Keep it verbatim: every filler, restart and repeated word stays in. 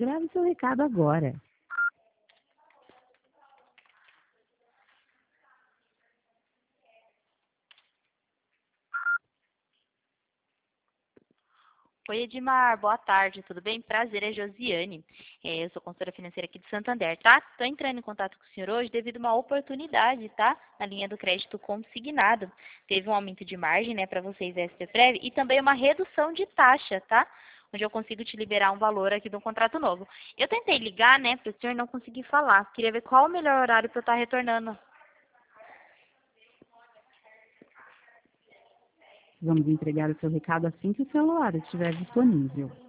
grave seu recado agora. Oi, Edmar, boa tarde, tudo bem? Prazer, é Josiane. É, eu sou consultora financeira aqui de Santander, tá? Estou entrando em contato com o senhor hoje devido a uma oportunidade, tá? Na linha do crédito consignado. Teve um aumento de margem, né, para vocês da S P Prev e também uma redução de taxa, tá? Onde eu consigo te liberar um valor aqui de um contrato novo. Eu tentei ligar, né, para o senhor não consegui falar. Queria ver qual o melhor horário para eu estar retornando. Vamos entregar o seu recado assim que o celular estiver disponível.